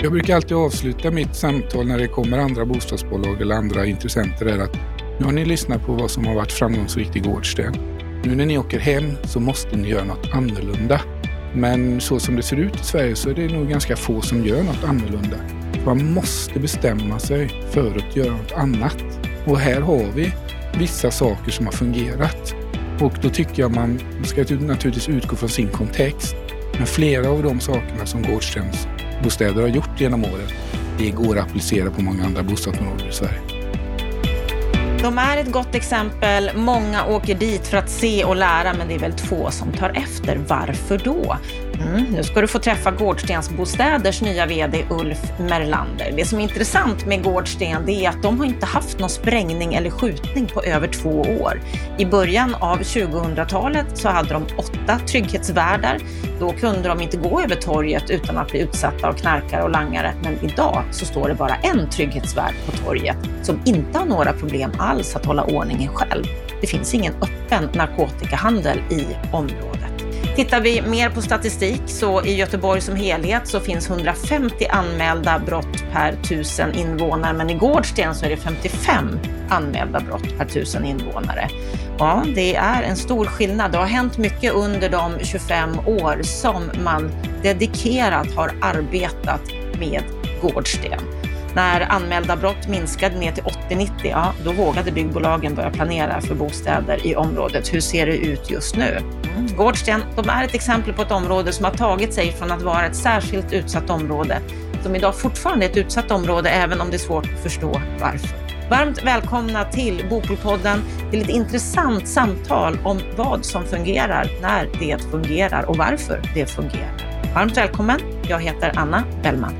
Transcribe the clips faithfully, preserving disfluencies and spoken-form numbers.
Jag brukar alltid avsluta mitt samtal när det kommer andra bostadsbolag eller andra intressenter är att nu har ni lyssnat på vad som har varit framgångsrikt i Gårdsten. Nu när ni åker hem så måste ni göra något annorlunda. Men så som det ser ut i Sverige så är det nog ganska få som gör något annorlunda. Man måste bestämma sig för att göra något annat. Och här har vi vissa saker som har fungerat. Och då tycker jag man ska naturligtvis utgå från sin kontext. Men flera av de sakerna som Gårdstens bostäder har gjort genom åren, det går att applicera på många andra bostadsområden i Sverige. De är ett gott exempel. Många åker dit för att se och lära, men det är väl två som tar efter. Varför då? Mm, nu ska du få träffa Gårdstens bostäders nya vd Ulf Merlander. Det som är intressant med Gårdsten det är att de har inte haft någon sprängning eller skjutning på över två år. I början av tjugohundratalet så hade de åtta trygghetsvärdar. Då kunde de inte gå över torget utan att bli utsatta av knarkare och langare. Men idag så står det bara en trygghetsvärd på torget som inte har några problem alls att hålla ordningen själv. Det finns ingen öppen narkotikahandel i området. Tittar vi mer på statistik så i Göteborg som helhet så finns hundrafemtio anmälda brott per tusen invånare. Men i Gårdsten så är det femtiofem anmälda brott per tusen invånare. Ja, det är en stor skillnad. Det har hänt mycket under de tjugofem år som man dedikerat har arbetat med Gårdsten. När anmälda brott minskade ner till åttio nittio, ja, då vågade byggbolagen börja planera för bostäder i området. Hur ser det ut just nu? Mm. Gårdsten, de är ett exempel på ett område som har tagit sig från att vara ett särskilt utsatt område, som idag fortfarande är ett utsatt område, även om det är svårt att förstå varför. Varmt välkomna till Bopolpodden, till ett intressant samtal om vad som fungerar, när det fungerar och varför det fungerar. Varmt välkommen, jag heter Anna Bellman.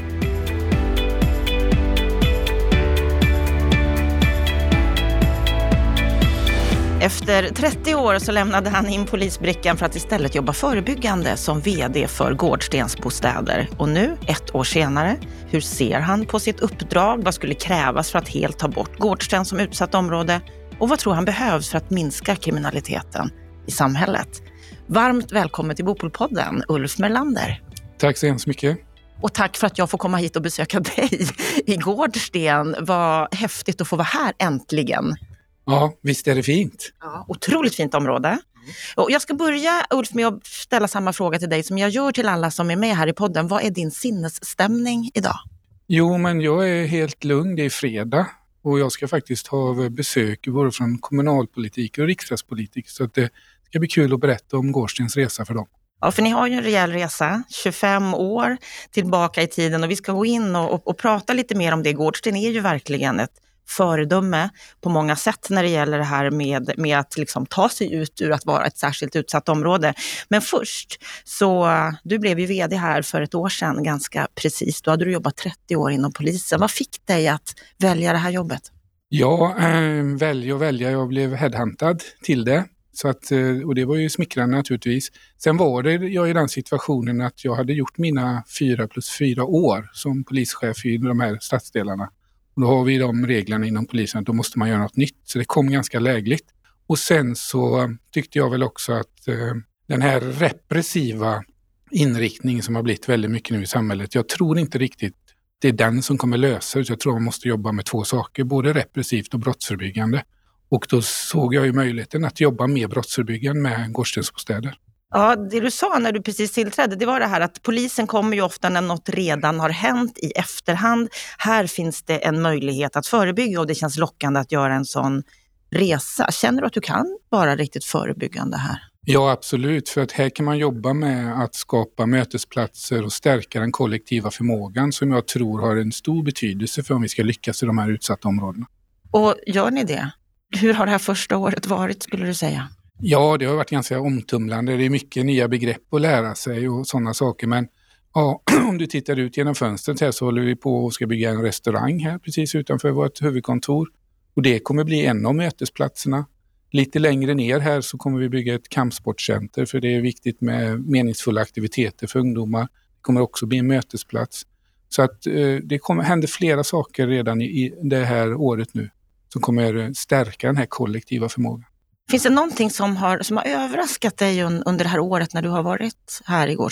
Efter trettio år så lämnade han in polisbrickan för att istället jobba förebyggande som vd för Gårdstens bostäder. Och nu, ett år senare, hur ser han på sitt uppdrag? Vad skulle krävas för att helt ta bort Gårdsten som utsatt område? Och vad tror han behövs för att minska kriminaliteten i samhället? Varmt välkommen till Bopolpodden, Ulf Merlander. Tack så hemskt mycket. Och tack för att jag får komma hit och besöka dig i Gårdsten. Vad häftigt att få vara här äntligen. Ja, visst är det fint. Ja, otroligt fint område. Mm. Och jag ska börja, Ulf, med att ställa samma fråga till dig som jag gör till alla som är med här i podden. Vad är din sinnesstämning idag? Jo, men jag är helt lugn. Det är fredag och jag ska faktiskt ha besök både från kommunalpolitiker och riksdagspolitiker. Så att det ska bli kul att berätta om Gårdstens resa för dem. Ja, för ni har ju en rejäl resa, tjugofem år tillbaka i tiden. Och vi ska gå in och, och, och prata lite mer om det. Gårdsten är ju verkligen ett föredöme på många sätt när det gäller det här med, med att liksom ta sig ut ur att vara ett särskilt utsatt område. Men först, så du blev ju vd här för ett år sedan ganska precis. Då hade du jobbat trettio år inom polisen. Vad fick dig att välja det här jobbet? Ja, äh, välja och välja. Jag blev headhuntad till det. Så att, och det var ju smickrande naturligtvis. Sen var det jag i den situationen att jag hade gjort mina fyra plus fyra år som polischef i de här stadsdelarna. Och då har vi de reglerna inom polisen att då måste man göra något nytt. Så det kom ganska lägligt. Och sen så tyckte jag väl också att eh, den här repressiva inriktningen som har blivit väldigt mycket nu i samhället. Jag tror inte riktigt det är den som kommer lösa det. Jag tror man måste jobba med två saker. Både repressivt och brottsförebyggande. Och då såg jag ju möjligheten att jobba mer brottsförebyggande med Gårdstens bostäder. Ja, det du sa när du precis tillträdde, det var det här att polisen kommer ju ofta när något redan har hänt i efterhand. Här finns det en möjlighet att förebygga och det känns lockande att göra en sån resa. Känner du att du kan vara riktigt förebyggande här? Ja, absolut. För att här kan man jobba med att skapa mötesplatser och stärka den kollektiva förmågan som jag tror har en stor betydelse för om vi ska lyckas i de här utsatta områdena. Och gör ni det? Hur har det här första året varit, skulle du säga? Ja, det har varit ganska omtumlande. Det är mycket nya begrepp att lära sig och sådana saker. Men ja, om du tittar ut genom fönstret här så håller vi på och ska bygga en restaurang här precis utanför vårt huvudkontor. Och det kommer bli en av mötesplatserna. Lite längre ner här så kommer vi bygga ett kampsportcenter för det är viktigt med meningsfulla aktiviteter för ungdomar. Det kommer också bli en mötesplats. Så att eh, det kommer hända flera saker redan i, i det här året nu som kommer stärka den här kollektiva förmågan. Finns det någonting som har, som har överraskat dig un, under det här året när du har varit här i Gårdsten?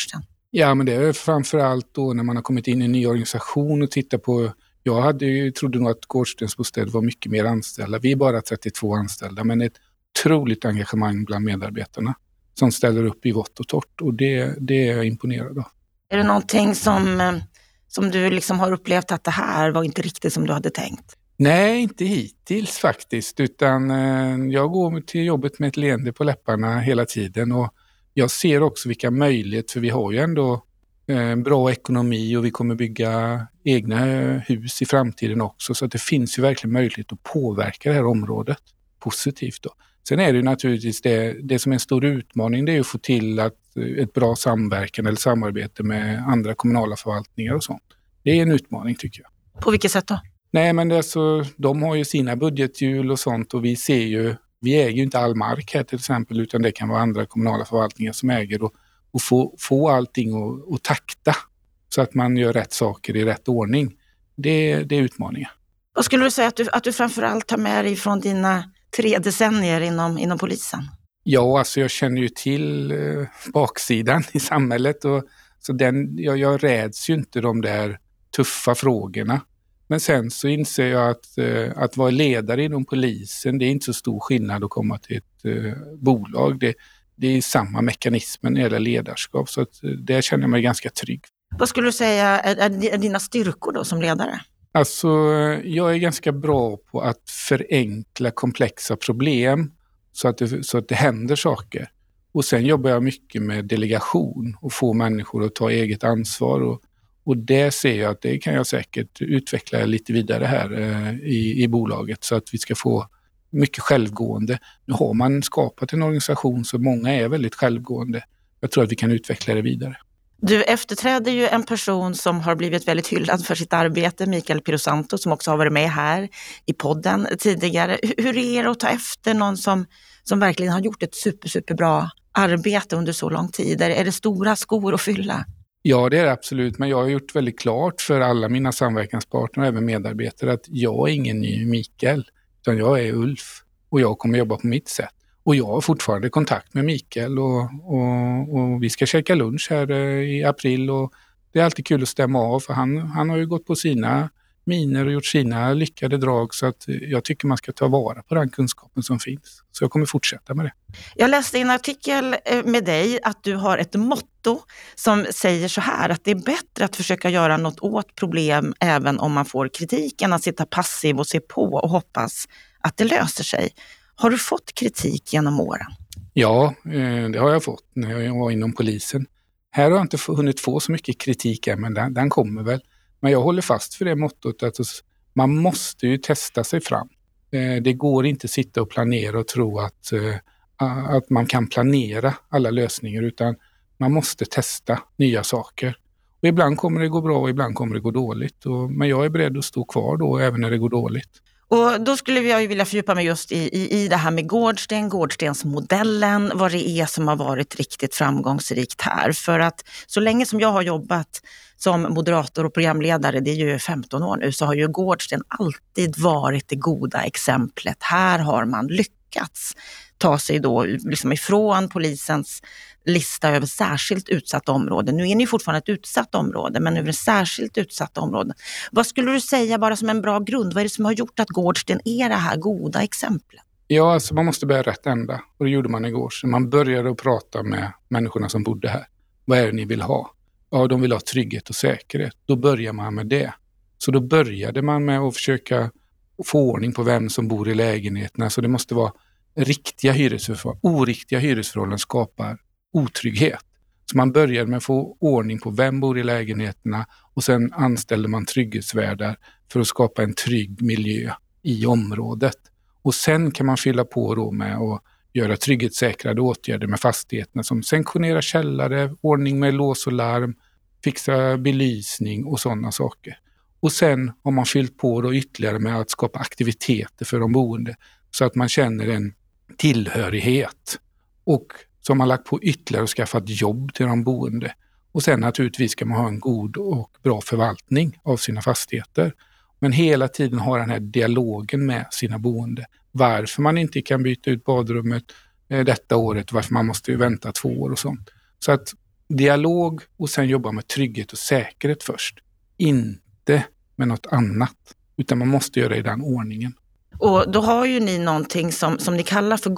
Ja, men det är framförallt då när man har kommit in i en ny organisation och tittar på. Jag hade ju, trodde nog att Gårdstensbostäder var mycket mer anställda. Vi är bara trettiotvå anställda, men ett otroligt engagemang bland medarbetarna som ställer upp i vått och torrt, och det, det är jag imponerad av. Är det någonting som, som du liksom har upplevt att det här var inte riktigt som du hade tänkt? Nej, inte hittills faktiskt, utan eh, jag går till jobbet med ett leende på läpparna hela tiden, och jag ser också vilka möjligheter, för vi har ju ändå eh, bra ekonomi och vi kommer bygga egna hus i framtiden också, så att det finns ju verkligen möjlighet att påverka det här området positivt då. Sen är det ju naturligtvis det, det som är en stor utmaning, det är att få till att ett bra samverkan eller samarbete med andra kommunala förvaltningar och sånt. Det är en utmaning tycker jag. På vilket sätt då? Nej, men det är så, de har ju sina budgethjul och sånt, och vi ser ju, vi äger ju inte all mark här till exempel, utan det kan vara andra kommunala förvaltningar som äger, och, och få, få allting att, att takta så att man gör rätt saker i rätt ordning. Det, det är utmaningar. Vad skulle du säga att du, att du framförallt tar med dig från dina tre decennier inom, inom polisen? Ja, alltså jag känner ju till eh, baksidan i samhället, och så den, jag, jag räds ju inte de där tuffa frågorna. Men sen så inser jag att, eh, att vara ledare inom polisen, det är inte så stor skillnad att komma till ett eh, bolag. Det, det är samma mekanismen när det gäller ledarskap, så att, eh, där känner jag mig ganska trygg. Vad skulle du säga är, är dina styrkor då som ledare? Alltså, jag är ganska bra på att förenkla komplexa problem så att det, så att det händer saker. Och sen jobbar jag mycket med delegation och få människor att ta eget ansvar. Och, och det ser jag att det kan jag säkert utveckla lite vidare här eh, i, i bolaget, så att vi ska få mycket självgående. Nu har man skapat en organisation så många är väldigt självgående. Jag tror att vi kan utveckla det vidare. Du efterträder ju en person som har blivit väldigt hyllad för sitt arbete, Mikael Pirosanto, som också har varit med här i podden tidigare. Hur är det att ta efter någon som, som verkligen har gjort ett super, superbra arbete under så lång tid? Är det stora skor att fylla? Ja, det är det absolut, men jag har gjort väldigt klart för alla mina samverkanspartner och även medarbetare att jag är ingen ny Mikael, utan jag är Ulf och jag kommer jobba på mitt sätt. Och jag har fortfarande kontakt med Mikael och, och, och vi ska käka lunch här i april, och det är alltid kul att stämma av, för han, han har ju gått på sina miner och gjort sina lyckade drag, så att jag tycker man ska ta vara på den kunskapen som finns. Så jag kommer fortsätta med det. Jag läste i en artikel med dig att du har ett motto som säger så här, att det är bättre att försöka göra något åt problem även om man får kritik än att sitta passiv och se på och hoppas att det löser sig. Har du fått kritik genom åren? Ja, det har jag fått när jag var inom polisen. Här har jag inte hunnit få så mycket kritik än, men den, den kommer väl. Men jag håller fast för det mottot att man måste ju testa sig fram. Det går inte att sitta och planera och tro att, att man kan planera alla lösningar, utan man måste testa nya saker. Och ibland kommer det gå bra och ibland kommer det gå dåligt. Och, men jag är beredd att stå kvar då även när det går dåligt. Och då skulle jag ju vilja fördjupa mig just i, i, i det här med Gårdsten, Gårdstensmodellen, vad det är som har varit riktigt framgångsrikt här. För att så länge som jag har jobbat som moderator och programledare, det är ju femton år nu, så har ju Gårdsten alltid varit det goda exemplet. Här har man lyckats ta sig då liksom ifrån polisens lista över särskilt utsatta områden. Nu är ni fortfarande ett utsatt område, men över särskilt utsatta områden. Vad skulle du säga bara som en bra grund? Vad är det som har gjort att Gårdsten är det här goda exemplet? Ja, alltså man måste börja rätt ända. Och det gjorde man igår. Så man började att prata med människorna som bodde här. Vad är det ni vill ha? Ja, de vill ha trygghet och säkerhet. Då börjar man med det. Så då började man med att försöka få ordning på vem som bor i lägenheterna. Så det måste vara riktiga hyresförhållanden. Oriktiga hyresförhållanden skapar otrygghet. Så man började med att få ordning på vem bor i lägenheterna, och sen anställde man trygghetsvärdar för att skapa en trygg miljö i området. Och sen kan man fylla på då med att göra trygghetssäkrade åtgärder med fastigheterna som sanktionera källare, ordning med lås och larm, fixa belysning och sådana saker. Och sen har man fyllt på då ytterligare med att skapa aktiviteter för de boende så att man känner en tillhörighet, och som har lagt på ytterligare och skaffat jobb till de boende. Och sen naturligtvis ska man ha en god och bra förvaltning av sina fastigheter. Men hela tiden ha den här dialogen med sina boende. Varför man inte kan byta ut badrummet eh, detta året, varför man måste vänta två år och sånt. Så att dialog och sen jobba med trygghet och säkerhet först. Inte med något annat, utan man måste göra det i den ordningen. Och då har ju ni någonting som, som ni kallar för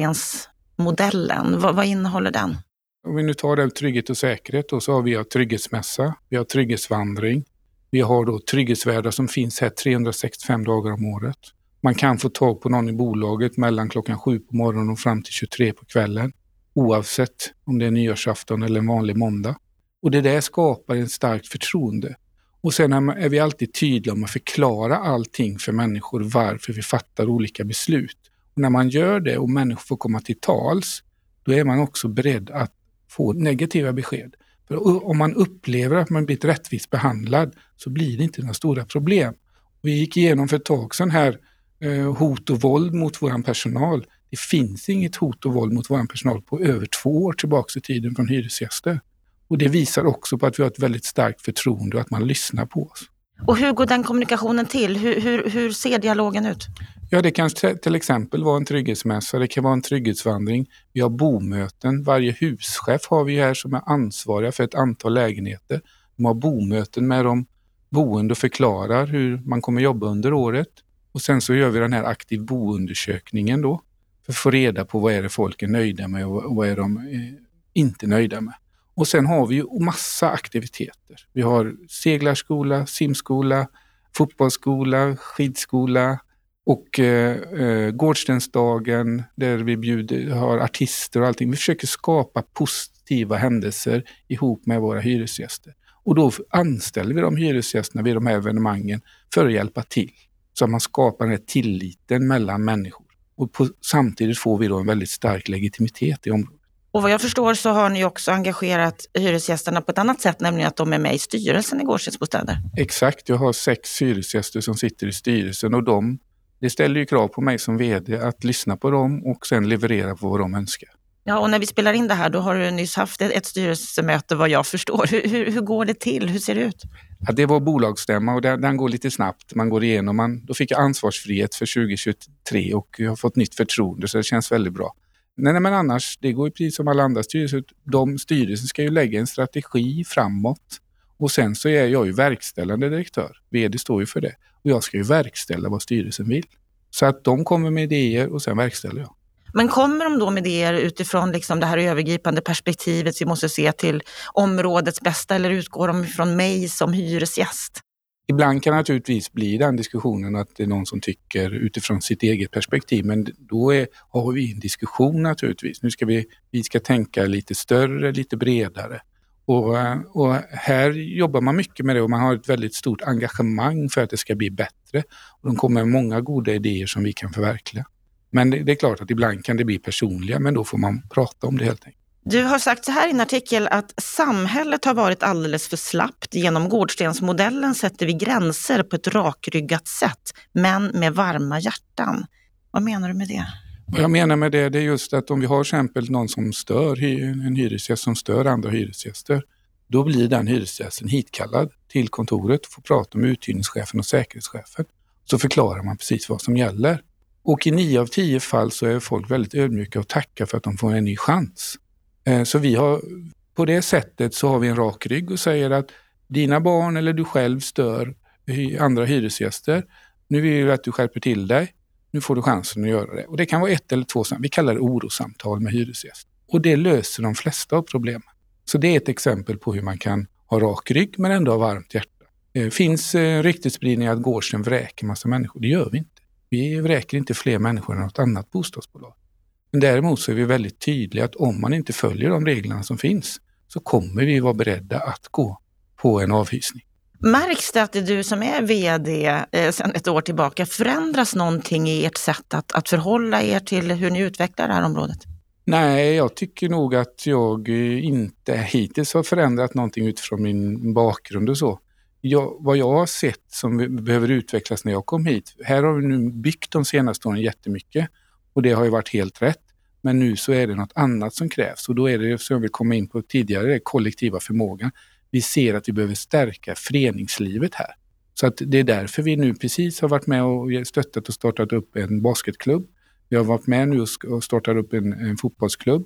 Gårdstensmodellen. Vad, vad innehåller den? Om vi nu tar det trygghet och säkerhet då, så har vi trygghetsmässa, vi har trygghetsvandring, vi har då trygghetsvärdar som finns här trehundrasextiofem dagar om året. Man kan få tag på någon i bolaget mellan klockan sju på morgonen och fram till tjugotre på kvällen. Oavsett om det är nyårsafton eller en vanlig måndag. Och det där skapar en starkt förtroende. Och sen är vi alltid tydliga om att förklara allting för människor varför vi fattar olika beslut. Och när man gör det och människor får komma till tals, då är man också beredd att få negativa besked. För om man upplever att man blir rättvist behandlad så blir det inte några stora problem. Vi gick igenom för ett tag sedan här eh, hot och våld mot vår personal. Det finns inget hot och våld mot vår personal på över två år tillbaka i tiden från hyresgäster. Och det visar också på att vi har ett väldigt starkt förtroende och att man lyssnar på oss. Och hur går den kommunikationen till? Hur, hur, hur ser dialogen ut? Ja, det kan till exempel vara en trygghetsmässa, det kan vara en trygghetsvandring. Vi har bomöten, varje huschef har vi här som är ansvariga för ett antal lägenheter. De har bomöten med de boende och förklarar hur man kommer jobba under året. Och sen så gör vi den här aktiv boundersökningen då. För att få reda på vad är det folk är nöjda med och vad är de inte nöjda med. Och sen har vi ju massa aktiviteter. Vi har seglarskola, simskola, fotbollsskola, skidskola och eh, Gårdstensdagen där vi bjuder, har artister och allting. Vi försöker skapa positiva händelser ihop med våra hyresgäster. Och då anställer vi de hyresgästerna vid de här evenemangen för att hjälpa till. Så att man skapar den här tilliten mellan människor. Och på, samtidigt får vi då en väldigt stark legitimitet i området. Och vad jag förstår så har ni också engagerat hyresgästerna på ett annat sätt, nämligen att de är med i styrelsen i Gårdstensbostäder. Exakt, jag har sex hyresgäster som sitter i styrelsen och de, det ställer ju krav på mig som vd att lyssna på dem och sen leverera på vad de önskar. Ja, och när vi spelar in det här då har du nyss haft ett, ett styrelsemöte vad jag förstår. Hur, hur, hur går det till? Hur ser det ut? Ja, det var bolagsstämma och den, den går lite snabbt. Man går igenom, man, då fick jag ansvarsfrihet för tjugo tjugotre och jag har fått nytt förtroende så det känns väldigt bra. Nej, men annars, det går ju precis som alla andra styrelser. De styrelsen ska ju lägga en strategi framåt. Och sen så är jag ju verkställande direktör. Vd står ju för det. Och jag ska ju verkställa vad styrelsen vill. Så att de kommer med idéer och sen verkställer jag. Men kommer de då med idéer utifrån liksom det här övergripande perspektivet vi måste se till områdets bästa eller utgår de från mig som hyresgäst? Ibland kan naturligtvis bli den diskussionen att det är någon som tycker utifrån sitt eget perspektiv. Men då är, har vi en diskussion naturligtvis. Nu ska vi, vi ska tänka lite större, lite bredare. Och, och här jobbar man mycket med det och man har ett väldigt stort engagemang för att det ska bli bättre. Och de kommer med många goda idéer som vi kan förverkliga. Men det, det är klart att ibland kan det bli personliga, men då får man prata om det helt enkelt. Du har sagt så här i en artikel att samhället har varit alldeles för slappt. Genom Gårdstensmodellen sätter vi gränser på ett rakryggat sätt, men med varma hjärtan. Vad menar du med det? Vad jag menar med det, det är just att om vi har exempel någon som stör, en hyresgäst som stör andra hyresgäster, då blir den hyresgästen hitkallad till kontoret och får prata med uthyrningschefen och säkerhetschefen. Så förklarar man precis vad som gäller. Och i nio av tio fall så är folk väldigt ödmjuka och tackar för att de får en ny chans. Så vi har, på det sättet så har vi en rak rygg och säger att dina barn eller du själv stör andra hyresgäster. Nu vill vi att du skärper till dig. Nu får du chansen att göra det. Och det kan vara ett eller två, vi kallar det orosamtal med hyresgäster. Och det löser de flesta av problemen. Så det är ett exempel på hur man kan ha rak rygg men ändå ha varmt hjärta. Det finns ryktesspridning att Gårdsten vräker massa människor. Det gör vi inte. Vi vräker inte fler människor än något annat bostadsbolag. Men däremot så är vi väldigt tydliga att om man inte följer de reglerna som finns så kommer vi vara beredda att gå på en avhysning. Märks det att det är du som är vd eh, sedan ett år tillbaka? Förändras någonting i ert sätt att, att förhålla er till hur ni utvecklar det här området? Nej, jag tycker nog att jag inte hittills har förändrat någonting utifrån min bakgrund och så. Jag, vad jag har sett som behöver utvecklas när jag kom hit. Här har vi nu byggt de senaste åren jättemycket. Och det har ju varit helt rätt. Men nu så är det något annat som krävs. Och då är det, som vi kom in på tidigare, det kollektiva förmågan. Vi ser att vi behöver stärka föreningslivet här. Så att det är därför vi nu precis har varit med och stöttat och startat upp en basketklubb. Vi har varit med nu och startat upp en, en fotbollsklubb.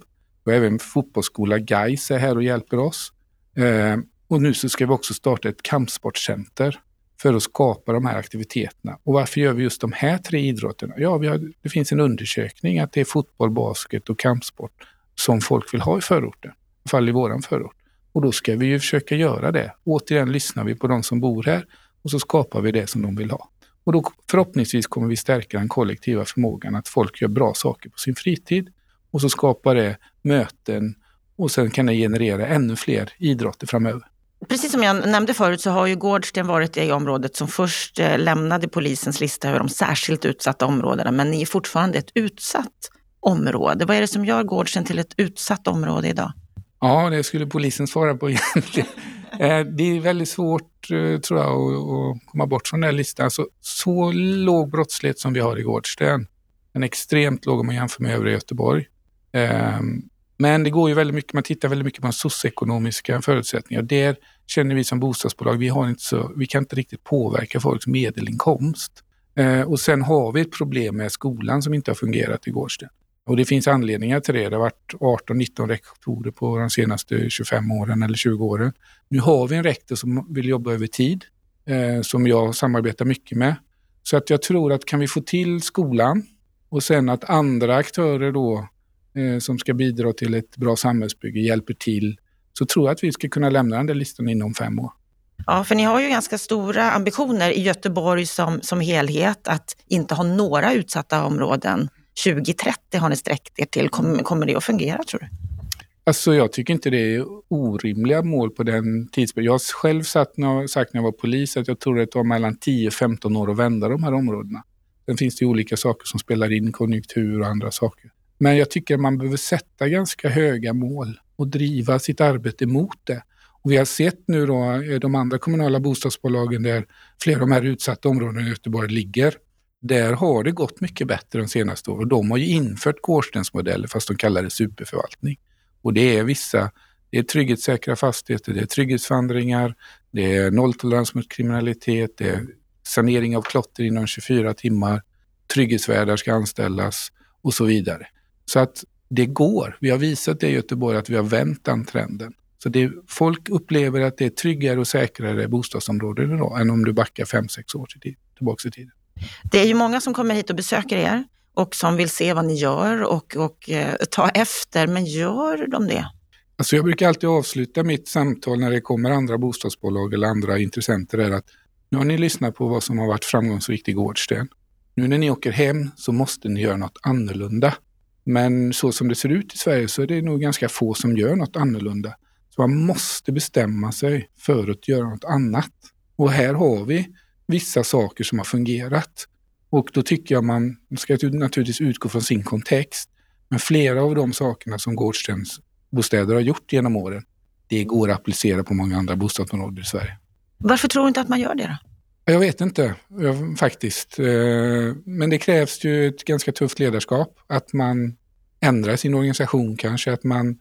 Och även fotbollsskola Gais är här och hjälper oss. Eh, och nu så ska vi också starta ett kampsportcenter för att skapa de här aktiviteterna. Och varför gör vi just de här tre idrotterna? Ja, vi har, det finns en undersökning att det är fotboll, basket och kampsport som folk vill ha i förorten. I alla fall i våran förort. Och då ska vi ju försöka göra det. Återigen lyssnar vi på de som bor här och så skapar vi det som de vill ha. Och då förhoppningsvis kommer vi stärka den kollektiva förmågan att folk gör bra saker på sin fritid. Och så skapar det möten och sen kan det generera ännu fler idrotter framöver. Precis som jag nämnde förut så har ju Gårdsten varit det området som först lämnade polisens lista över de särskilt utsatta områdena. Men ni är fortfarande ett utsatt område. Vad är det som gör Gårdsten till ett utsatt område idag? Ja, det skulle polisen svara på egentligen. Det är väldigt svårt, tror jag, att komma bort från den här listan. Alltså, så låg brottslighet som vi har i Gårdsten. En extremt låg om man jämför med övriga Göteborg. Men det går ju väldigt mycket, man tittar väldigt mycket på de socioekonomiska förutsättningar. Där känner vi som bostadsbolag, vi, har inte så, vi kan inte riktigt påverka folks medelinkomst. Och sen har vi ett problem med skolan som inte har fungerat i Gårdsten. Och det finns anledningar till det. Det har varit arton nitton rektorer på de senaste tjugofem åren eller tjugo åren. Nu har vi en rektor som vill jobba över tid. Eh, som jag samarbetar mycket med. Så att jag tror att kan vi få till skolan och sen att andra aktörer då eh, som ska bidra till ett bra samhällsbygge hjälper till. Så tror jag att vi ska kunna lämna den där listan inom fem år. Ja, för ni har ju ganska stora ambitioner i Göteborg som, som helhet att inte ha några utsatta områden. tjugo trettio har ni sträckt er till. Kommer, kommer det att fungera, tror du? Alltså jag tycker inte det är orimliga mål på den tidsperioden. Jag har själv sagt när, sagt när jag var polis att jag tror att det tar mellan tio femton år att vända de här områdena. Sen finns det ju olika saker som spelar in, konjunktur och andra saker. Men jag tycker att man behöver sätta ganska höga mål och driva sitt arbete mot det. Och vi har sett nu då de andra kommunala bostadsbolagen där flera av de här utsatta områdena i Göteborg ligger. Där har det gått mycket bättre de senaste åren. De har ju infört Gårdstensmodeller fast de kallar det superförvaltning. Och det är vissa, det är trygghetssäkra fastigheter, det är trygghetsvandringar, det är nolltolerans mot kriminalitet, det är sanering av klotter inom tjugofyra timmar, trygghetsvärdar ska anställas och så vidare. Så att det går. Vi har visat det i Göteborg att vi har vänt den trenden. Så det, folk upplever att det är tryggare och säkrare bostadsområden idag än om du backar fem sex år tillbaka i tiden. Det är ju många som kommer hit och besöker er och som vill se vad ni gör och, och eh, ta efter, men gör de det? Alltså jag brukar alltid avsluta mitt samtal när det kommer andra bostadsbolag eller andra intressenter är att nu har ni lyssnat på vad som har varit framgångsrikt i Gårdsten. Nu när ni åker hem så måste ni göra något annorlunda. Men så som det ser ut i Sverige så är det nog ganska få som gör något annorlunda. Så man måste bestämma sig för att göra något annat. Och här har vi vissa saker som har fungerat. Och då tycker jag man ska naturligtvis utgå från sin kontext. Men flera av de sakerna som Gårdstens bostäder har gjort genom åren, det går att applicera på många andra bostadsområden i Sverige. Varför tror du inte att man gör det då? Jag vet inte, jag, faktiskt. Men det krävs ju ett ganska tufft ledarskap. Att man ändrar sin organisation kanske, att man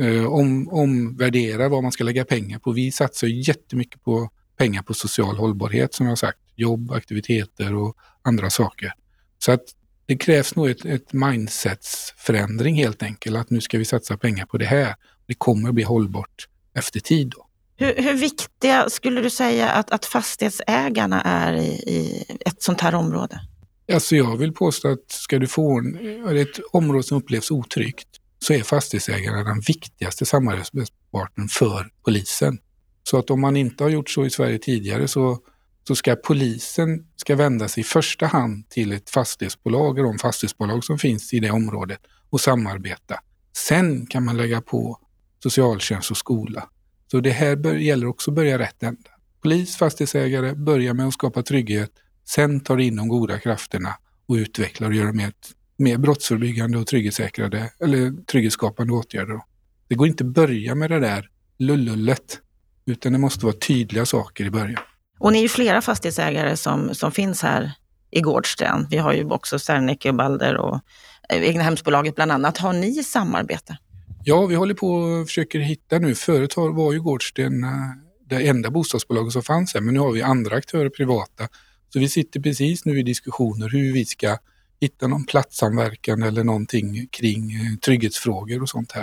om, omvärderar vad man ska lägga pengar på. Vi satsar ju jättemycket på pengar på social hållbarhet som jag har sagt. Jobb, aktiviteter och andra saker. Så att det krävs nog ett, ett mindsetsförändring helt enkelt. Att nu ska vi satsa pengar på det här. Det kommer att bli hållbart efter tid då. Hur, hur viktiga skulle du säga att, att fastighetsägarna är i, i ett sånt här område? Alltså jag vill påstå att ska du få en, ett område som upplevs otryggt så är fastighetsägarna den viktigaste samarbetspartnern för polisen. Så att om man inte har gjort så i Sverige tidigare så, så ska polisen ska vända sig i första hand till ett fastighetsbolag och de fastighetsbolag som finns i det området och samarbeta. Sen kan man lägga på socialtjänst och skola. Så det här bör, gäller också att börja rätt ända. Polis, fastighetsägare börjar med att skapa trygghet. Sen tar in de goda krafterna och utvecklar och gör mer, mer brottsförebyggande och trygghetssäkrade eller trygghetsskapande åtgärder. Det går inte att börja med det där lullullet utan det måste vara tydliga saker i början. Och ni är ju flera fastighetsägare som, som finns här i Gårdsten. Vi har ju också Serneke och Balder och Egnahemsbolaget bland annat. Har ni samarbete? Ja, vi håller på och försöker hitta nu. Förut var ju Gårdsten det enda bostadsbolaget som fanns här, men nu har vi andra aktörer privata. Så vi sitter precis nu i diskussioner hur vi ska hitta någon platssamverkan eller någonting kring trygghetsfrågor och sånt här.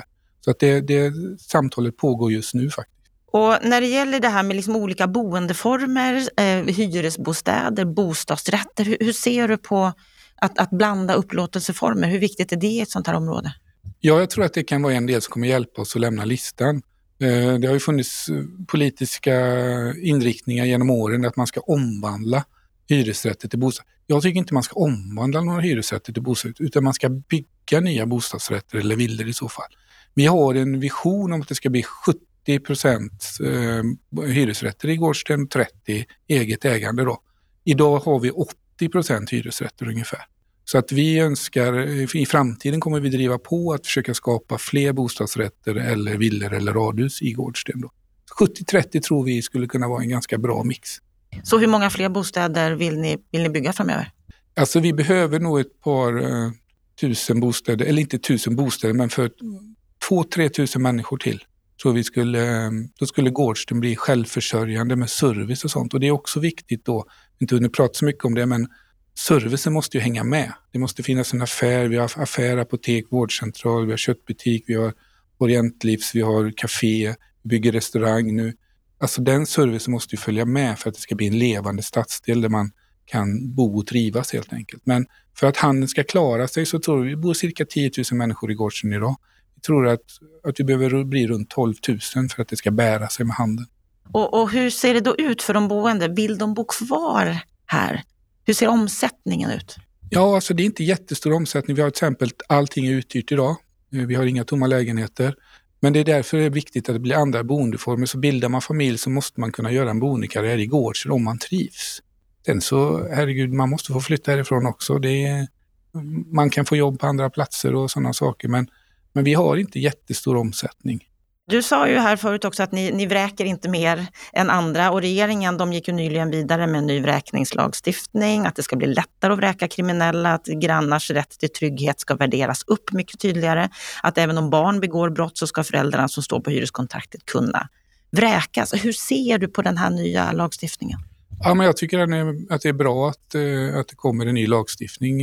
Så att det, det samtalet pågår just nu faktiskt. Och när det gäller det här med liksom olika boendeformer, eh, hyresbostäder, bostadsrätter, hur, hur ser du på att, att blanda upplåtelseformer? Hur viktigt är det i ett sånt här område? Ja, jag tror att det kan vara en del som kommer hjälpa oss att lämna listan. Eh, det har ju funnits politiska inriktningar genom åren att man ska omvandla hyresrätter till bostäder. Jag tycker inte man ska omvandla några hyresrätter till bostäder, utan man ska bygga nya bostadsrätter eller villor i så fall. Vi har en vision om att det ska bli sjuttio procent eh, hyresrätter i Gårdsten och trettio eget ägande då. Idag har vi åttio procent hyresrätter ungefär. Så att vi önskar, i framtiden kommer vi driva på att försöka skapa fler bostadsrätter eller villor eller radhus i Gårdsten då. sjuttio trettio tror vi skulle kunna vara en ganska bra mix. Så hur många fler bostäder vill ni, vill ni bygga framöver? Alltså vi behöver nog ett par uh, tusen bostäder, eller inte tusen bostäder, men för två, tre tusen människor till. Så vi skulle, då skulle Gårdsten bli självförsörjande med service och sånt. Och det är också viktigt då, inte hunnit prata så mycket om det, men servicen måste ju hänga med. Det måste finnas en affär, vi har affär, apotek, vårdcentral, vi har köttbutik, vi har orientlivs, vi har café, vi bygger restaurang nu. Alltså den servicen måste ju följa med för att det ska bli en levande stadsdel där man kan bo och trivas helt enkelt. Men för att handeln ska klara sig så tror vi, vi bor cirka tio tusen människor i Gårdsten idag. Vi tror att, att vi behöver bli runt tolv tusen för att det ska bära sig med handeln. Och, och hur ser det då ut för de boende? Vill de bo kvar här? Hur ser omsättningen ut? Ja, alltså det är inte jättestor omsättning. Vi har till exempel allting är uthyrt idag. Vi har inga tomma lägenheter. Men det är därför det är viktigt att det blir andra boendeformer. Så bildar man familj så måste man kunna göra en boendekarriär i Gårdsten om man trivs. Sen så, herregud, man måste få flytta härifrån också. Det är, man kan få jobb på andra platser och sådana saker. Men, men vi har inte jättestor omsättning. Du sa ju här förut också att ni, ni vräker inte mer än andra, och regeringen de gick ju nyligen vidare med en ny vräkningslagstiftning, att det ska bli lättare att vräka kriminella, att grannars rätt till trygghet ska värderas upp mycket tydligare, att även om barn begår brott så ska föräldrarna som står på hyreskontraktet kunna vräkas. Hur ser du på den här nya lagstiftningen? Ja, men jag tycker att det är bra att, att det kommer en ny lagstiftning.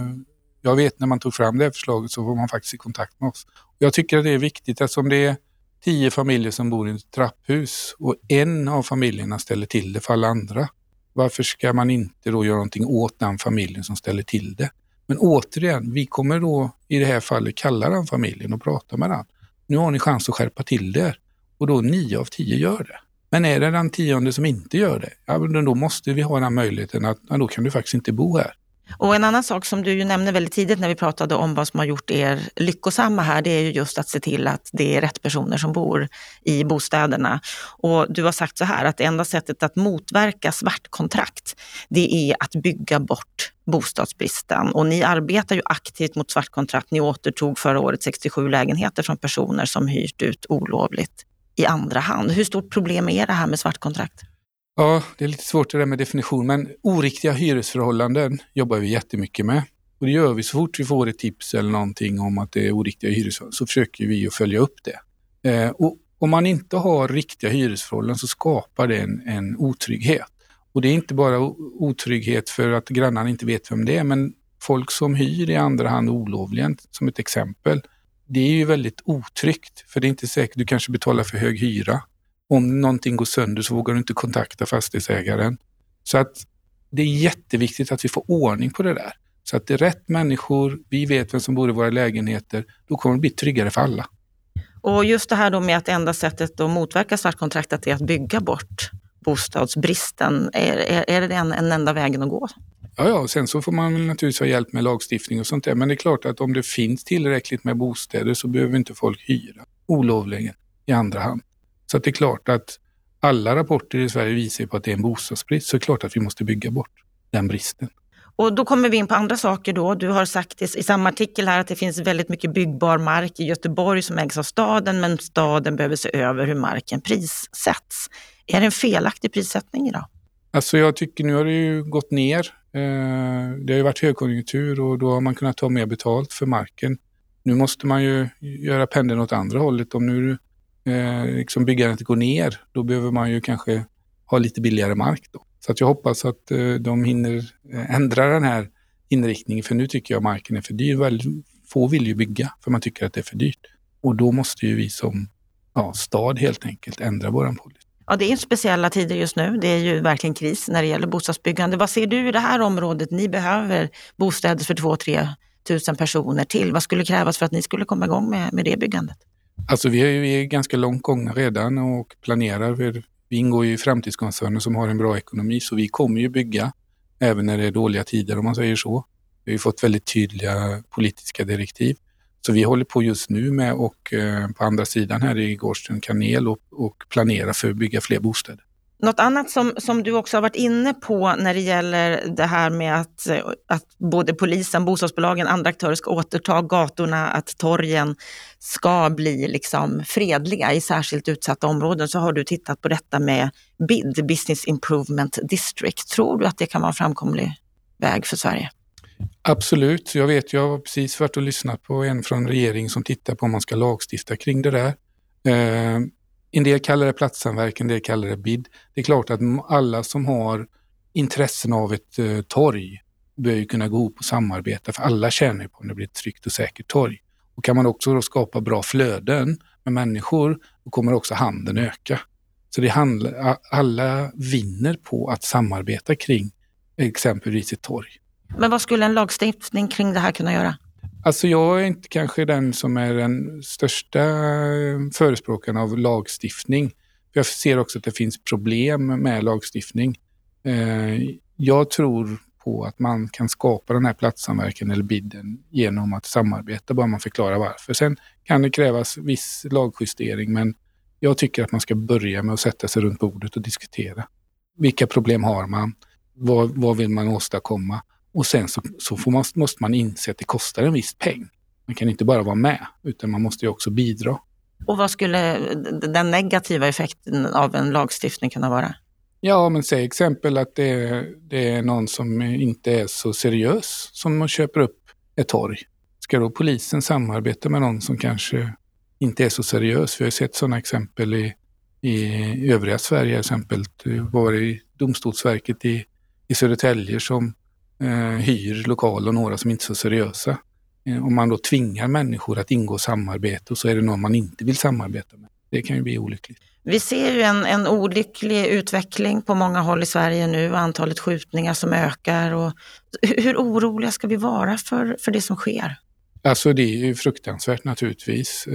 Jag vet när man tog fram det här förslaget så var man faktiskt i kontakt med oss. Jag tycker att det är viktigt eftersom det är tio familjer som bor i ett trapphus och en av familjerna ställer till det för alla andra. Varför ska man inte då göra någonting åt den familjen som ställer till det? Men återigen, vi kommer då i det här fallet kalla den familjen och prata med den. Nu har ni chans att skärpa till det och då nio av tio gör det. Men är det den tionde som inte gör det, ja, då måste vi ha den möjligheten att ja, då kan du faktiskt inte bo här. Och en annan sak som du ju nämnde väldigt tidigt när vi pratade om vad som har gjort er lyckosamma här, det är ju just att se till att det är rätt personer som bor i bostäderna. Och du har sagt så här att det enda sättet att motverka svartkontrakt, det är att bygga bort bostadsbristen. Och ni arbetar ju aktivt mot svartkontrakt. Ni återtog förra året sextiosju lägenheter från personer som hyrt ut olovligt i andra hand. Hur stort problem är det här med svartkontrakt? Ja, det är lite svårt det där med definition, men oriktiga hyresförhållanden jobbar vi jättemycket med. Och det gör vi så fort vi får ett tips eller någonting om att det är oriktiga hyresförhållanden så försöker vi att följa upp det. Eh, och om man inte har riktiga hyresförhållanden så skapar det en, en otrygghet. Och det är inte bara otrygghet för att grannarna inte vet vem det är, men folk som hyr i andra hand olovligen, som ett exempel, det är ju väldigt otryggt. För det är inte säkert du kanske betalar för hög hyra. Om någonting går sönder så vågar du inte kontakta fastighetsägaren. Så att det är jätteviktigt att vi får ordning på det där. Så att det är rätt människor, vi vet vem som bor i våra lägenheter, då kommer det bli tryggare för alla. Och just det här då med att enda sättet att motverka svartkontraktet är att bygga bort bostadsbristen. Är, är, är det en, en enda vägen att gå? Ja, ja, sen så får man väl naturligtvis ha hjälp med lagstiftning och sånt där. Men det är klart att om det finns tillräckligt med bostäder så behöver inte folk hyra olovligen i andra hand. Så att det är klart att alla rapporter i Sverige visar på att det är en bostadsbrist, så är det klart att vi måste bygga bort den bristen. Och då kommer vi in på andra saker då. Du har sagt i samma artikel här att det finns väldigt mycket byggbar mark i Göteborg som ägs av staden, men staden behöver se över hur marken prissätts. Är det en felaktig prissättning idag? Alltså jag tycker nu har det ju gått ner. Det har ju varit högkonjunktur och då har man kunnat ta mer betalt för marken. Nu måste man ju göra pendeln åt andra hållet. Om nu eh, liksom byggandet går ner, då behöver man ju kanske ha lite billigare mark då. Så att jag hoppas att eh, de hinner ändra den här inriktningen, för nu tycker jag marken är för dyr. Väldigt få vill ju bygga för man tycker att det är för dyrt. Och då måste ju vi som ja, stad helt enkelt ändra våran policy. Ja, det är speciella tider just nu. Det är ju verkligen kris när det gäller bostadsbyggande. Vad ser du i det här området? Ni behöver bostäder för två till tre tusen personer till. Vad skulle krävas för att ni skulle komma igång med, med det byggandet? Alltså vi är, vi är ganska långt gångna redan och planerar. Vi, vi ingår ju i framtidskoncerner som har en bra ekonomi, så vi kommer ju bygga även när det är dåliga tider, om man säger så. Vi har ju fått väldigt tydliga politiska direktiv. Så vi håller på just nu med och eh, på andra sidan här i Gårdsten kanel och, och planera för att bygga fler bostäder. Något annat som, som du också har varit inne på när det gäller det här med att, att både polisen, bostadsbolagen, andra aktörer ska återta gatorna, att torgen ska bli liksom fredliga i särskilt utsatta områden, så har du tittat på detta med B I D, Business Improvement District. Tror du att det kan vara en framkomlig väg för Sverige? Absolut. Jag vet, jag har precis varit och lyssnat på en från regeringen som tittar på om man ska lagstifta kring det där. Eh, en del kallar det platssamverkan, en del kallar det B I D. Det är klart att alla som har intressen av ett eh, torg bör ju kunna gå ihop och samarbeta, för alla tjänar ju på om det blir ett tryggt och säkert torg. Och kan man också då skapa bra flöden med människor, då kommer också handeln öka. Så det handlar, alla vinner på att samarbeta kring exempelvis ett torg. Men vad skulle en lagstiftning kring det här kunna göra? Alltså jag är inte kanske den som är den största förespråkaren av lagstiftning. Jag ser också att det finns problem med lagstiftning. Jag tror på att man kan skapa den här platssamverkan eller bidden genom att samarbeta, bara man förklarar varför. Sen kan det krävas viss lagjustering, men jag tycker att man ska börja med att sätta sig runt bordet och diskutera. Vilka problem har man? Vad, vad vill man åstadkomma? Och sen så, så får man, måste man inse att det kostar en viss peng. Man kan inte bara vara med, utan man måste ju också bidra. Och vad skulle den negativa effekten av en lagstiftning kunna vara? Ja, men säg exempel att det är, det är någon som inte är så seriös som man köper upp ett torg. Ska då polisen samarbeta med någon som kanske inte är så seriös? Vi har sett sådana exempel i, i övriga Sverige. Exempel var det i Domstolsverket i, i Södertälje som eh, hyr lokal och några som inte är så seriösa. Eh, om man då tvingar människor att ingå samarbete och så är det någon man inte vill samarbeta med. Det kan ju bli olyckligt. Vi ser ju en, en olycklig utveckling på många håll i Sverige nu, antalet skjutningar som ökar. Och hur oroliga ska vi vara för, för det som sker? Alltså det är ju fruktansvärt naturligtvis.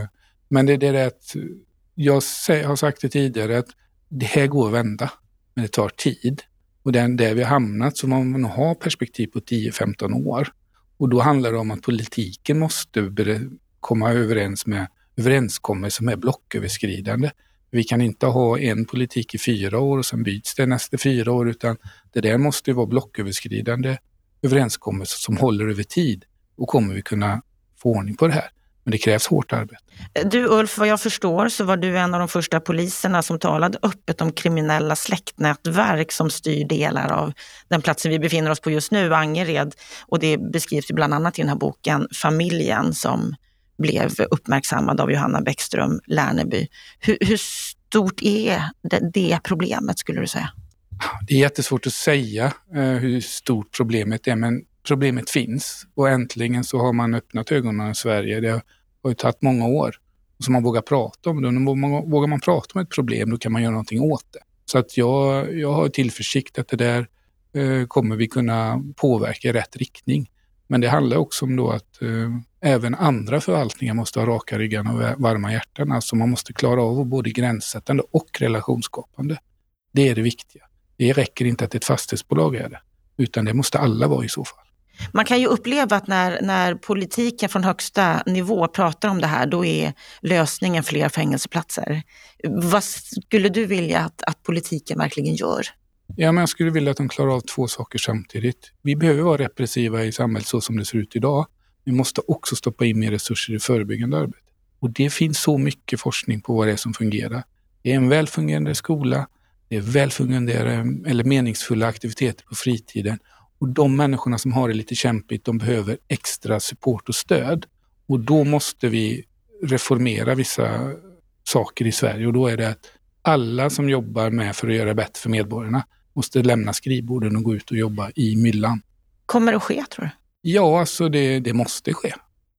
Men det är det att jag har sagt det tidigare att det här går att vända, men det tar tid. Och den där vi har hamnat så man har perspektiv på tio femton år. Och då handlar det om att politiken måste komma överens med överenskommelser som är blocköverskridande. Vi kan inte ha en politik i fyra år och sen byts det nästa fyra år, utan det där måste vara blocköverskridande överenskommelser som håller över tid. Och kommer vi kunna få ordning på det här. Men det krävs hårt arbete. Du Ulf, vad jag förstår så var du en av de första poliserna som talade öppet om kriminella släktnätverk som styr delar av den platsen vi befinner oss på just nu, Angered. Och det beskrivs bland annat i den här boken Familjen som blev uppmärksammad av Johanna Bäckström Lärneby. Hur, hur stort är det, det problemet skulle du säga? Det är jättesvårt att säga eh, hur stort problemet är, men problemet finns. Och äntligen så har man öppnat ögonen i Sverige. Det har ju tagit många år. Och så man vågar prata om det. Och vågar man prata om ett problem, då kan man göra någonting åt det. Så att jag, jag har tillförsikt att det där eh, kommer vi kunna påverka i rätt riktning. Men det handlar också om då att eh, även andra förvaltningar måste ha raka ryggen och varma hjärtan. Alltså man måste klara av både gränssättande och relationsskapande. Det är det viktiga. Det räcker inte att ett fastighetsbolag är det, utan det måste alla vara i så fall. Man kan ju uppleva att när, när politiken från högsta nivå pratar om det här, då är lösningen fler fängelseplatser. Vad skulle du vilja att, att politiken verkligen gör? Ja, men jag skulle vilja att de klarar av två saker samtidigt. Vi behöver vara repressiva i samhället så som det ser ut idag. Vi måste också stoppa in mer resurser i förebyggande arbete. Och det finns så mycket forskning på vad det är som fungerar. Det är en välfungerande skola, det är välfungerande eller meningsfulla aktiviteter på fritiden. Och de människorna som har det lite kämpigt, de behöver extra support och stöd. Och då måste vi reformera vissa saker i Sverige. Och då är det att alla som jobbar med för att göra bättre för medborgarna måste lämna skrivborden och gå ut och jobba i myllan. Kommer det att ske, tror du? Ja, alltså det, det måste ske.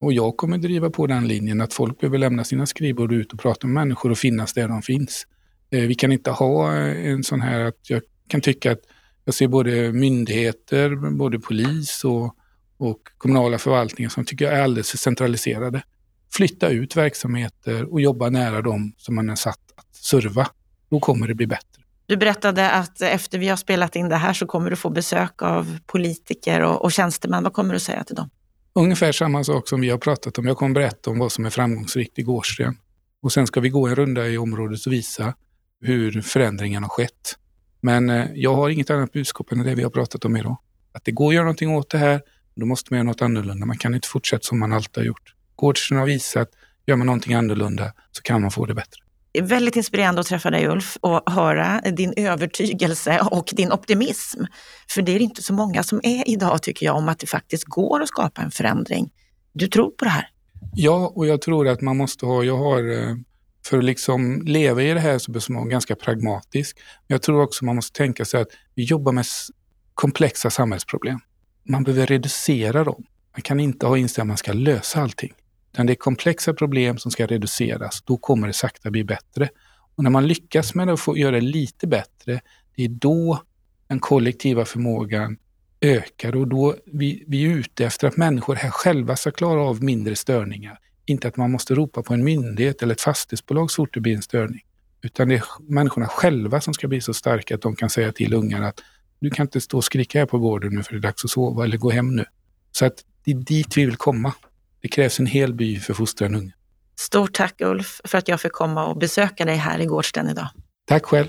Och jag kommer driva på den linjen att folk behöver lämna sina skrivbord ut och prata med människor och finnas där de finns. Vi kan inte ha en sån här att jag kan tycka att jag ser både myndigheter, både polis och, och kommunala förvaltningar som tycker jag är alldeles för centraliserade. Flytta ut verksamheter och jobba nära dem som man är satt att serva. Då kommer det bli bättre. Du berättade att efter vi har spelat in det här så kommer du få besök av politiker och, och tjänstemän. Vad kommer du säga till dem? Ungefär samma sak som vi har pratat om. Jag kommer berätta om vad som är framgångsrikt i Gårdsten. Och sen ska vi gå en runda i området och visa hur förändringen har skett. Men eh, jag har inget annat budskap än det vi har pratat om idag. Att det går att göra någonting åt det här, då måste man göra något annorlunda. Man kan inte fortsätta som man alltid har gjort. Gårdsten har visat, gör man någonting annorlunda så kan man få det bättre. Det är väldigt inspirerande att träffa dig, Ulf, och höra din övertygelse och din optimism. För det är inte så många som är idag, tycker jag, om att det faktiskt går att skapa en förändring. Du tror på det här? Ja, och jag tror att man måste ha, jag har, för att liksom leva i det här så behöver man vara ganska pragmatisk. Men jag tror också man måste tänka sig att vi jobbar med komplexa samhällsproblem. Man behöver reducera dem. Man kan inte ha inställning att man ska lösa allting. Utan det är komplexa problem som ska reduceras. Då kommer det sakta bli bättre. Och när man lyckas med att få göra det lite bättre, det är då den kollektiva förmågan ökar. Och då vi, vi är ute efter att människor här själva ska klara av mindre störningar. Inte att man måste ropa på en myndighet eller ett fastighetsbolag så fort det blir en störning. Utan det är människorna själva som ska bli så starka att de kan säga till ungarna att du kan inte stå och skrika här på gården nu för det är dags att sova eller gå hem nu. Så att det är dit vi vill komma. Det krävs en hel by för att fostra en unge. Stort tack, Ulf, för att jag fick komma och besöka dig här i Gårdsten idag. Tack själv.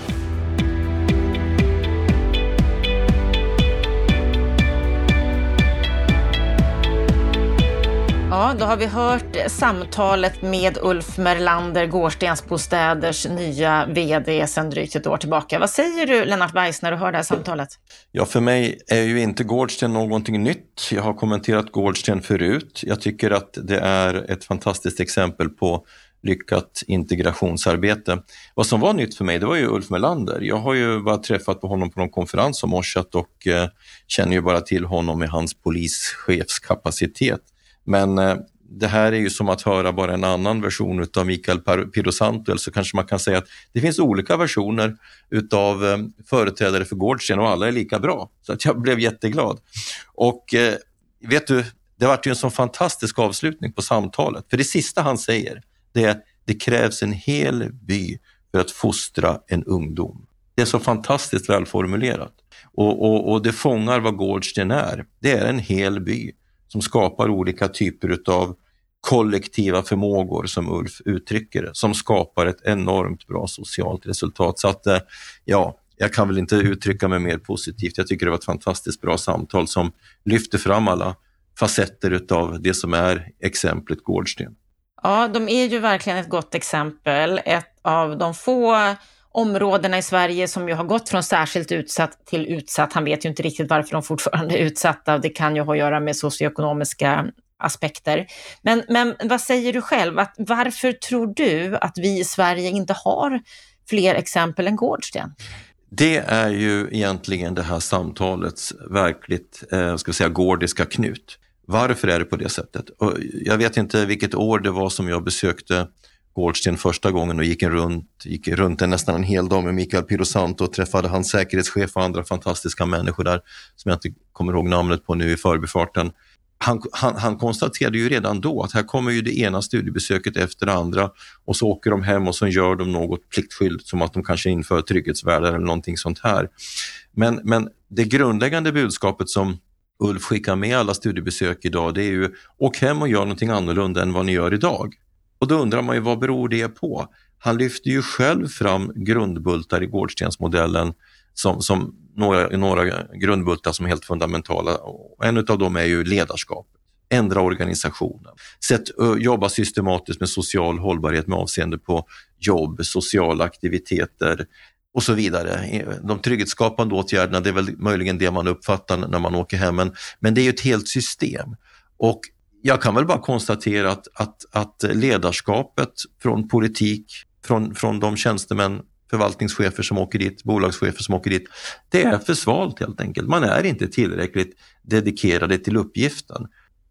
Ja, då har vi hört samtalet med Ulf Merlander, Gårdstensbostäders nya vd sedan drygt ett år tillbaka. Vad säger du, Lennart Weiss, när du hör det här samtalet? Ja, för mig är ju inte Gårdsten någonting nytt. Jag har kommenterat Gårdsten förut. Jag tycker att det är ett fantastiskt exempel på lyckat integrationsarbete. Vad som var nytt för mig, det var ju Ulf Merlander. Jag har ju bara träffat på honom på någon konferens om morsat och eh, känner ju bara till honom med hans polischefskapacitet. Men eh, det här är ju som att höra bara en annan version utav Mikael Pirosanto, eller så kanske man kan säga att det finns olika versioner utav eh, företrädare för Gårdsten och alla är lika bra. Så att jag blev jätteglad. Och eh, vet du, det var ju en sån fantastisk avslutning på samtalet. För det sista han säger, det är det krävs en hel by för att fostra en ungdom. Det är så fantastiskt välformulerat. Och, och, och det fångar vad Gårdsten är. Det är en hel by som skapar olika typer av kollektiva förmågor, som Ulf uttrycker det, som skapar ett enormt bra socialt resultat. Så att, ja, jag kan väl inte uttrycka mig mer positivt. Jag tycker det var ett fantastiskt bra samtal som lyfter fram alla facetter utav det som är exemplet Gårdsten. Ja, de är ju verkligen ett gott exempel. Ett av de få områdena i Sverige som ju har gått från särskilt utsatt till utsatt. Han vet ju inte riktigt varför de fortfarande är utsatta. Det kan ju ha att göra med socioekonomiska aspekter. Men, men vad säger du själv? Att varför tror du att vi i Sverige inte har fler exempel än Gårdsten? Det är ju egentligen det här samtalets verkligt, eh, ska vi säga, gordiska knut. Varför är det på det sättet? Och jag vet inte vilket år det var som jag besökte Gårdsten första gången och gick runt, gick runt en nästan en hel dag med Mikael Pirosanto och träffade hans säkerhetschef och andra fantastiska människor där som jag inte kommer ihåg namnet på nu i förbifarten. Han, han, han konstaterade ju redan då att här kommer ju det ena studiebesöket efter det andra och så åker de hem och så gör de något pliktskyldigt som att de kanske inför trygghetsvärdar eller någonting sånt här. Men, men det grundläggande budskapet som Ulf skickar med alla studiebesök idag, det är ju åk hem och gör någonting annorlunda än vad ni gör idag. Och då undrar man ju, vad beror det på? Han lyfter ju själv fram grundbultar i Gårdstensmodellen som, som några, några grundbultar som är helt fundamentala. Och en av dem är ju ledarskap. Ändra organisationen. Sätt, uh, jobba systematiskt med social hållbarhet med avseende på jobb, sociala aktiviteter och så vidare. De trygghetsskapande åtgärderna, det är väl möjligen det man uppfattar när man åker hem. Men, men det är ju ett helt system. Och jag kan väl bara konstatera att, att, att ledarskapet från politik, från, från de tjänstemän, förvaltningschefer som åker dit, bolagschefer som åker dit, det är för svalt helt enkelt. Man är inte tillräckligt dedikerade till uppgiften.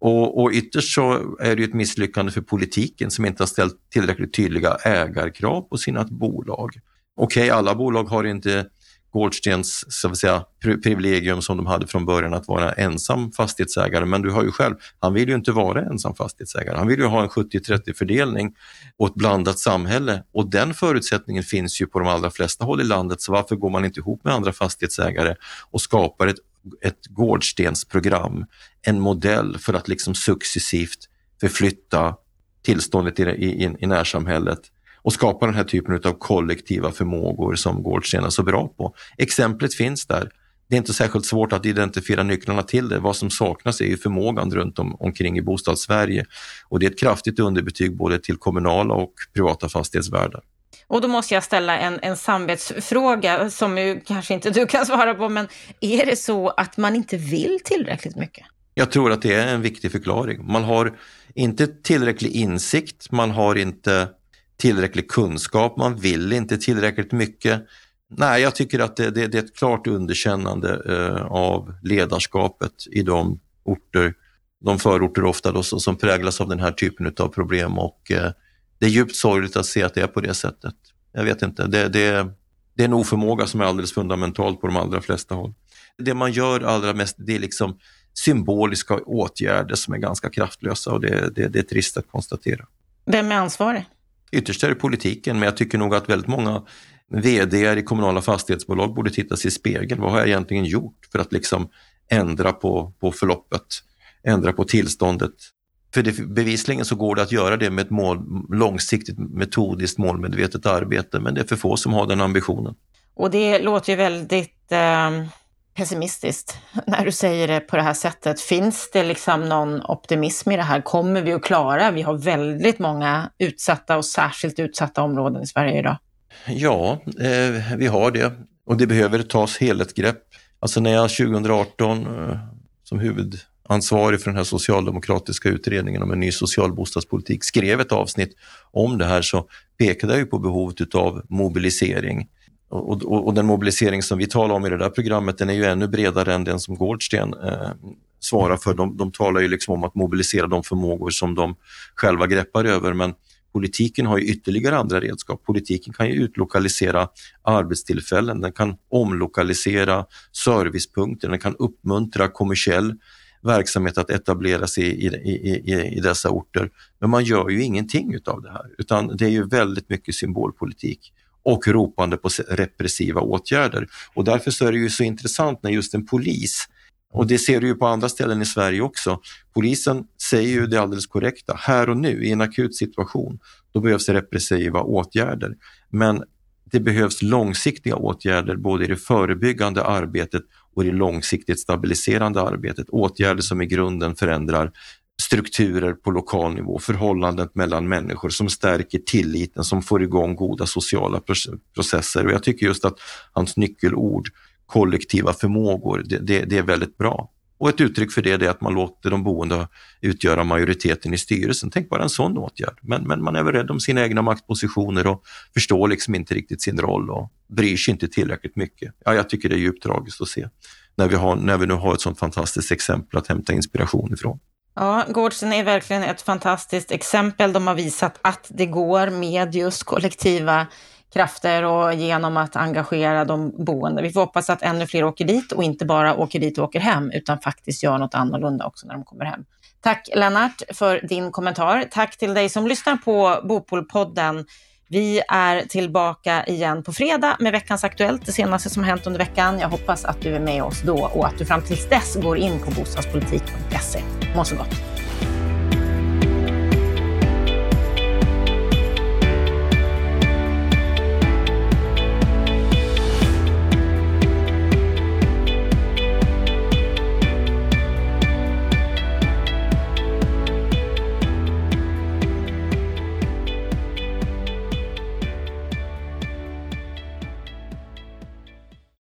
Och, och ytterst så är det ju ett misslyckande för politiken som inte har ställt tillräckligt tydliga ägarkrav på sina bolag. Okej, okay, alla bolag har inte Gårdstens så att säga, privilegium som de hade från början att vara ensam fastighetsägare, men du har ju själv, han vill ju inte vara ensam fastighetsägare, han vill ju ha en sjuttio trettio fördelning och ett blandat samhälle, och den förutsättningen finns ju på de allra flesta håll i landet, så varför går man inte ihop med andra fastighetsägare och skapar ett, ett Gårdstensprogram, en modell för att liksom successivt förflytta tillståndet i, i, i närsamhället och skapa den här typen av kollektiva förmågor som Gårdsten är så bra på. Exemplet finns där. Det är inte särskilt svårt att identifiera nycklarna till det. Vad som saknas är ju förmågan runt om, omkring i bostadssverige. Och det är ett kraftigt underbetyg både till kommunala och privata fastighetsvärdar. Och då måste jag ställa en, en samvetsfråga som ju kanske inte du kan svara på, men är det så att man inte vill tillräckligt mycket? Jag tror att det är en viktig förklaring. Man har inte tillräcklig insikt, man har inte tillräcklig kunskap, man vill inte tillräckligt mycket. Nej, jag tycker att det, det, det är ett klart underkännande eh, av ledarskapet i de orter, de förorter ofta då, som präglas av den här typen av problem, och eh, det är djupt sorgligt att se att det är på det sättet. Jag vet inte, det, det, det är en oförmåga som är alldeles fundamentalt på de allra flesta håll. Det man gör allra mest, det är liksom symboliska åtgärder som är ganska kraftlösa, och det, det, det är trist att konstatera. Vem är ansvarig? Ytterst är det politiken, men jag tycker nog att väldigt många vd:ar i kommunala fastighetsbolag borde titta sig i spegeln. Vad har jag egentligen gjort för att liksom ändra på, på förloppet, ändra på tillståndet? För det, bevisligen så går det att göra det med ett mål, långsiktigt, metodiskt, målmedvetet arbete, men det är för få som har den ambitionen. Och det låter ju väldigt eh, pessimistiskt när du säger det på det här sättet. Finns det liksom någon optimism i det här? Kommer vi att klara? Vi har väldigt många utsatta och särskilt utsatta områden i Sverige idag. Ja, eh, vi har det, och det behöver tas helhetsgrepp. Alltså när jag tjugo arton eh, som huvudansvarig för den här socialdemokratiska utredningen om en ny social bostadspolitik skrev ett avsnitt om det här, så pekade jag ju på behovet av mobilisering. Och, och, och den mobilisering som vi talar om i det där programmet, den är ju ännu bredare än den som Gårdsten eh, svarar för. De, de talar ju liksom om att mobilisera de förmågor som de själva greppar över, men politiken har ju ytterligare andra redskap. Politiken kan ju utlokalisera arbetstillfällen, den kan omlokalisera servicepunkter, den kan uppmuntra kommersiell verksamhet att etablera sig i, i, i, i dessa orter. Men man gör ju ingenting utav det här, utan det är ju väldigt mycket symbolpolitik och ropande på repressiva åtgärder. Och därför så är det ju så intressant när just en polis, och det ser du ju på andra ställen i Sverige också, polisen säger ju det alldeles korrekta, här och nu i en akut situation, då behövs repressiva åtgärder. Men det behövs långsiktiga åtgärder både i det förebyggande arbetet och i det långsiktigt stabiliserande arbetet. Åtgärder som i grunden förändrar strukturer på lokal nivå, förhållandet mellan människor, som stärker tilliten, som får igång goda sociala processer. Och jag tycker just att hans nyckelord, kollektiva förmågor, det, det, det är väldigt bra. Och ett uttryck för det är att man låter de boende utgöra majoriteten i styrelsen. Tänk bara en sån åtgärd. Men, men man är väl rädd om sina egna maktpositioner och förstår liksom inte riktigt sin roll och bryr sig inte tillräckligt mycket. Ja, jag tycker det är djupt tragiskt att se när vi, har, när vi nu har ett sånt fantastiskt exempel att hämta inspiration ifrån. Ja, Gårdsten är verkligen ett fantastiskt exempel. De har visat att det går med just kollektiva krafter och genom att engagera de boende. Vi får hoppas att ännu fler åker dit och inte bara åker dit och åker hem, utan faktiskt gör något annorlunda också när de kommer hem. Tack Lennart för din kommentar. Tack till dig som lyssnar på Bopolpodden. Vi är tillbaka igen på fredag med veckans Aktuellt, det senaste som har hänt under veckan. Jag hoppas att du är med oss då och att du fram tills dess går in på bostadspolitik punkt se. Må så gott.